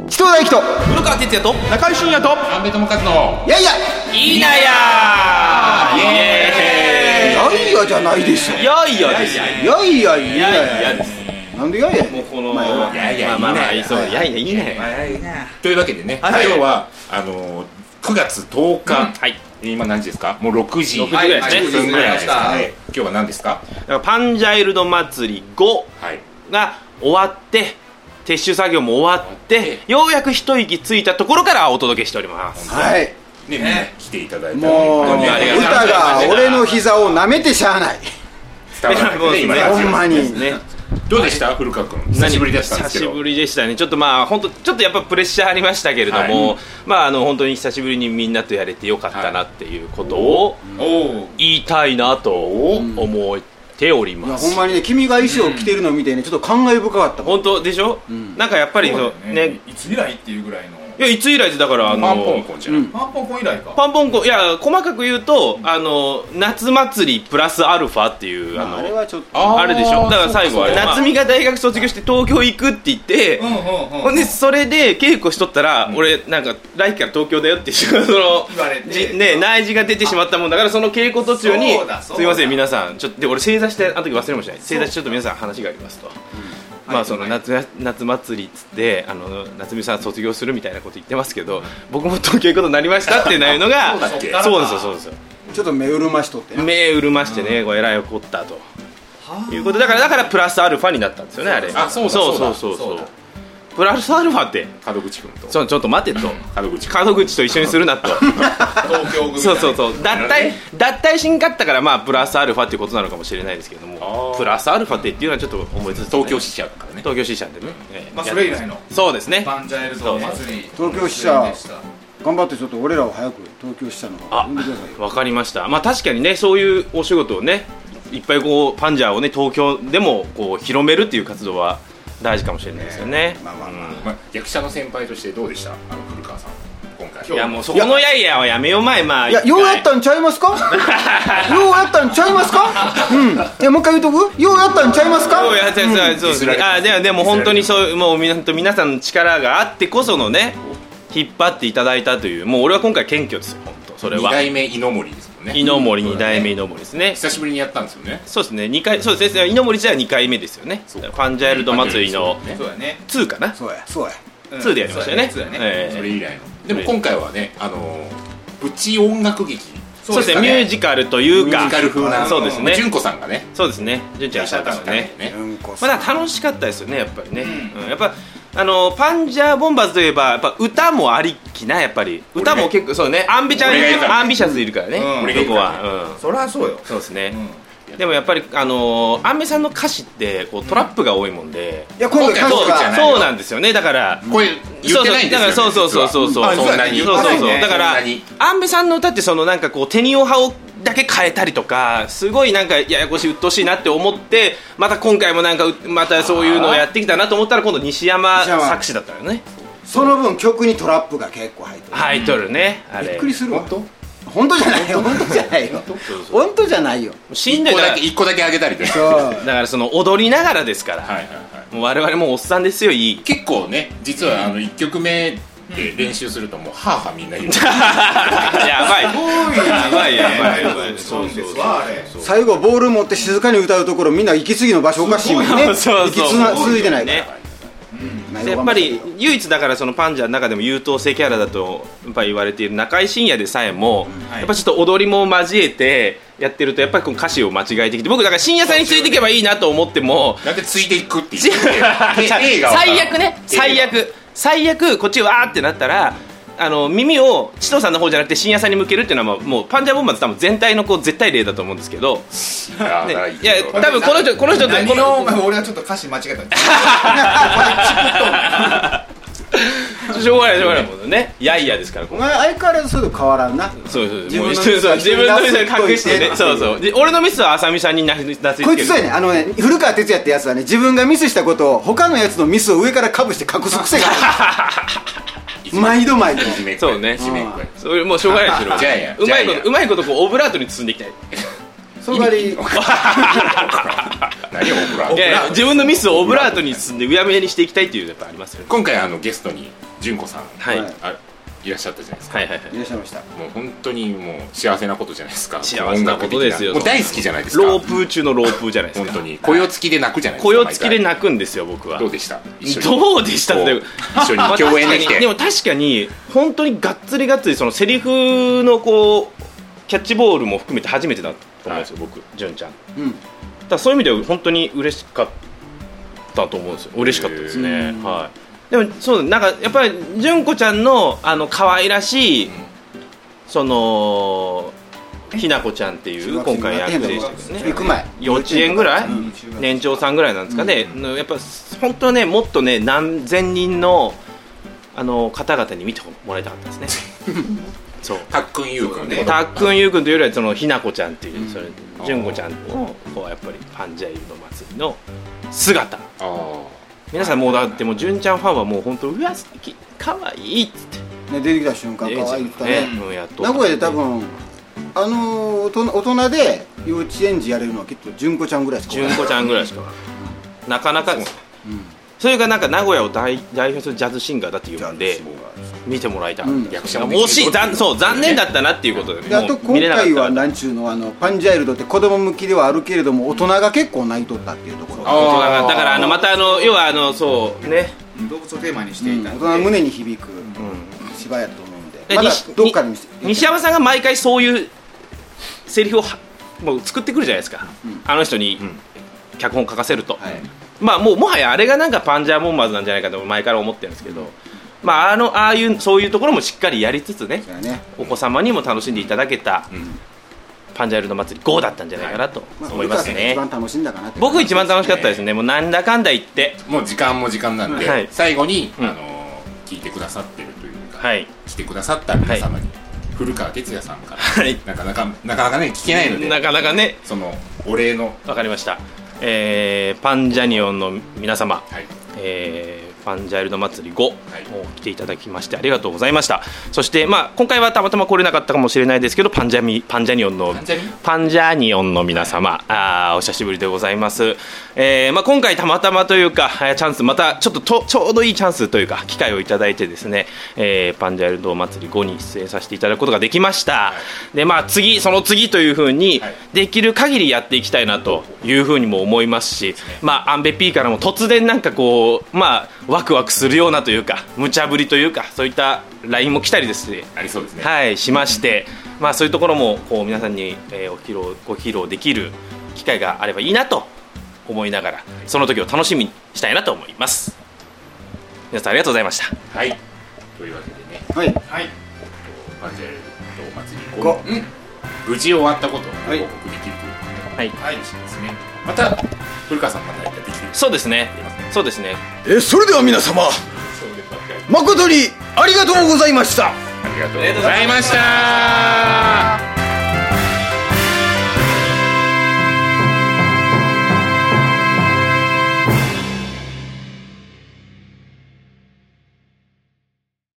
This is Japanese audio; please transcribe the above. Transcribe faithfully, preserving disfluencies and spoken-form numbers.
人大樹と古川哲也と中井俊也と安倍智和のいやいやいいなやーイエーイいやいやじゃないでしょ。 いやいやですいやいやいいやいやですなんでいやいやもうこのまあいやいやまあまあいいねそういやいやいいねというわけでね、 はい今日はあのくがつとおか、 はい今何時ですか？もうろくじろくじぐらいですねじゅっぷんぐらいですかはいね。今日は何ですか？ だからパンジャイルド祭りごはいが終わって撤収作業も終わってようやく一息ついたところからお届けしておりますはいね、みんな来ていただいてもう本当にありがとうございます歌が俺の膝を舐めてしゃあない。 伝わらなくて今ねラジオほんまにねどうでした古川君？久しぶりだったんですけど。 久しぶりでしたね。ちょっとまあ本当ちょっとやっぱプレッシャーありましたけれども、 はいまああの本当に久しぶりにみんなとやれてよかったなっていうことをおお。 言いたいなと思っておりいやます。 ほんまにね、君が衣装を着てるのを見てね、ちょっと感慨深かったもん。 本当でしょ？なんかやっぱりそうね、 いつ以来っていうぐらいのいやいつ以来でだからあのパンポンコンじゃない。 うんパンポンコン以来か。 パンポンコンいや細かく言うとあの夏祭りプラスアルファっていうあのあれはちょっとあーあれでしょ。だから最後はそうか夏美が大学卒業して東京行くって言って。 うんうんうん。 ほんでそれで稽古しとったら、俺なんか来期から東京だよってその言われてじね内示が出てしまったもんだからその稽古途中にそうだそうだすいません皆さんちょっとで俺正座してあの時忘れもしない正座してちょっと皆さん話がありますと、まあはいその夏夏祭りっつってあの夏美さん卒業するみたいなこと言ってますけど僕も東京行くことになりましたっていうのがそうだっけそうですよそうですよちょっと目潤ましとってね。 目潤ましてねこうえらい怒ったということだからだからプラスアルファになったんですよねあれあそうだそうそうだそうそうそうそうだプラスアルファって門口君とちょちょっと待てと門口君。 門口と一緒にするなと東京組。 そうそうそう脱退脱退しんかったからまあプラスアルファっていうことなのかもしれないですけどもあープラスアルファってっていうのはちょっと思いつつ、ね、 東京支社だからね。 東京支社でね、ええまあそれ以来のそうですねパンジャイルド祭り。 東京支社頑張ってちょっと俺らを早く東京支社の方あ呼んでくださいよ。 わかりましたまあ確かにねそういうお仕事をねいっぱいこうパンジャーをね東京でもこう広めるっていう活動は大事かもしれないですよねまあまあまあまあ役者の先輩としてどうでした？あの古川さん今回。 いやもうそこのやいやはやめよう前まあいや、ようやったんちゃいますか？ようやったんちゃいますか？うん。いや、もう一回言うとく？ようやったんちゃいますか？ そうやってそうそうですねあでもでも本当にそうもうみな皆さんの力があってこそのね引っ張っていただいたというもう俺は今回謙虚ですよ本当それは二代目猪森ですもんね。 猪森二代目猪森ですね久しぶりにやったんですよね。 そうですねにかいそうですね猪森自体はにかいめですよねそうかパンジャイルド祭りのねそうやね。 にかなそうや、そうや。 うんにでやりましたよねそうやね。 ええそれ以来の。でも今回はねあのプチ音楽劇。 そうですねミュージカルというかミュージカル風な。 そうですね純子さんがね。 そうですね純ちゃんいらっしゃったんですねねうんこさまだ楽しかったですよねやっぱりね、うんやっぱあのパンジャーボンバーズといえばやっぱ歌もありきなやっぱり歌も結構そうねアンビちゃん俺がいるからねアンビシャスいるからね、 うん俺がいそこるからねは、うん、 そりゃそうよ。 そうですね、 うん。 でもやっぱりあのーアンベさんの歌詞ってこうトラップが多いもんで、 いや、今回今回彼女がそうじゃないそうなんですよねだからこれ言ってないんですよね。 そうそうだからそうそうそうそうそう実はそんなにそうそうそうねだからそんなにアンベさんの歌ってそのなんかこうテニオ派をだけ変えたりとかすごいなんかややこしい鬱陶しいなって思ってまた今回もなんかうまたそういうのをやってきたなと思ったら今度西山西山作詞だったよねその分曲にトラップが結構入ってる。 入っとるねあれびっくりするわ。 本本当じゃないよ、本当じゃないよ。本当じゃないよ。 しんどいだから一個だけ一個だけあげたりで。はいそう。 だからその踊りながらですから、 はいはい。 もう我々もうおっさんですよいい結構ね実はあの一曲目で練習するともうはあはあみんな言う。 やばいすごいやばいやばいやばいそうですわあれ。 最後ボール持って静かに歌うところみんな息継ぎの場所おかしいもんね。 そうそう息つな続いてないから。 ねでやっぱり唯一だからそのパンジャーの中でも優等生キャラだとやっぱり言われている中井真也でさえも、 はいやっぱちょっと踊りも交えてやってるとやっぱりこの歌詞を間違えてきて僕だから真也さんについていけばいいなと思ってもなんでついていくって言って映画最悪ね最悪最悪こっちわーってなったらあの耳を千藤さんの方じゃなくて真也さんに向けるっていうのはもうもうパンジャーボンバーズ多分全体のこう絶対例だと思うんですけど、ね、いや多分この人この人って何このをお前俺はちょっと歌詞間違えた。 しょうがないしょうがないもんねいやいやですからお前相変わらずそういうの変わらんな。 そうそう自分のそうそう自分のミスを隠してね出すそうそうで俺のミスは浅見さんになすりつけるこいつそうやねあのね古川哲也ってやつはね自分がミスしたことを他のやつのミスを上からかぶして隠す癖がある毎度毎度いじめっ子そうねいじめっ子やそれもうしょうがないですよじゃあやうまいじゃあやことうまいことこうオブラートに包んでいきたいその代わり何をオブラート。 いやいや自分のミスをオブラートに包んでうやむやにしていきたいっていうやっぱありますよね。 今回あのゲストに純子さん、 はいはいあいらっしゃったじゃないですか。 はいはいはいいらっしゃいました。 もう本当にもう幸せなことじゃないですか。 幸せなことですよ。 もう大好きじゃないですか。 ロープ中のロープじゃないですか。 本当に雇用付きで泣くじゃないですか。 雇用付きで毎泣くんですよ僕は。 回どうでした？一緒にどうでしたってこう一緒に共演できて。 でも確かに本当にがっつりがっつりそのセリフのこうキャッチボールも含めて初めてだと思うんですよ、はい、僕純ちゃん。 うん。 だからそういう意味では本当に嬉しかったと思うんですよ。嬉しかったですね。はい。でもそうなんかやっぱり純子ちゃんのあの可愛らしい、うん、そのひなこちゃんっていう今回役でしたけどね。 行く前幼稚園ぐらい、うん、年長さんぐらいなんですかね。うん、やっぱ本当ねもっとね何千人のあの方々に見てもらいたかったですね。そうたっくんゆうくんね。 たっくんゆうくんというよりはそのひなこちゃんっていう、うん、それ純子ちゃんのこうやっぱりパンジャイルの祭りの姿。あ皆さんもうだってもう純ちゃんファンはもう本当うわ素敵可愛いっつってね出てきた瞬間可愛いってね。 もうやっと名古屋で多分あの大人大人で幼稚園児やれるのはきっと純子ちゃんぐらいしか。 純子ちゃんぐらいしか。なかなかです。それがなんか名古屋を代代表するジャズシンガーだっていうんで見てもらいたかった。役者も惜しい残そう残念だったなっていうことで。 あと今回はなんちゅうのあのパンジャイルドって子供向きではあるけれども大人が結構泣いとったっていうところ。 大人がだからあのまたあの要はあのそうね動物をテーマにしていた大人の胸に響く芝居やと思うんで。まだどっかに西山さんが毎回そういうセリフをもう作ってくるじゃないですか。あの人に脚本書かせると。まあもうもはやあれがなんかパンジャーボンバーズなんじゃないかと前から思ってるんですけど、まああのああいうそういうところもしっかりやりつつね、お子様にも楽しんでいただけたパンジャールの祭りゴーだったんじゃないかなと思いますね。 一番楽しんだかなって。 僕一番楽しかったですね。もうなんだかんだ言ってもう時間も時間なんで、 はい、 最後に、うん、あの聞いてくださってるというか、はい、来てくださった皆様に、はい、古川哲也さんから、はい、なかなかなかなかね聞けないので、 なかなかねそのお礼のわかりました。えー、パンジャニオンの皆様、はいえー、パンジャイルド祭りごを来ていただきましてありがとうございました。そして、まあ、今回はたまたま来れなかったかもしれないですけどパンジャミパンジャニオンのパンジャニオンの皆様、あお久しぶりでございます。えーまあ、今回たまたまというかチャンスまたちょっと、とちょうどいいチャンスというか機会をいただいてですね、えー、パンジャイルド祭りごに出演させていただくことができました。はい、でまあ、次その次というふうにできる限りやっていきたいなというふうにも思いますし、まあ、アンベ P からも突然なんかこう、まあ、ワクワクするようなというか無茶ぶりというかそういった ライン も来たりですね、 ありそうですね、 はい、しまして、まあ、そういうところもこう皆さんに、えー、お披露ご披露できる機会があればいいなと思いながらその時を楽しみにしたいなと思います。皆さんありがとうございました。 はいというわけでね、 はいはい、パンジャイルド祭りご、うん、無事終わったことを報告できるということで、はい、はい、ですね。また古川さんまたやってきてそうですねそうですねえそれでは皆様誠にありがとうございました。 ありがとうございました。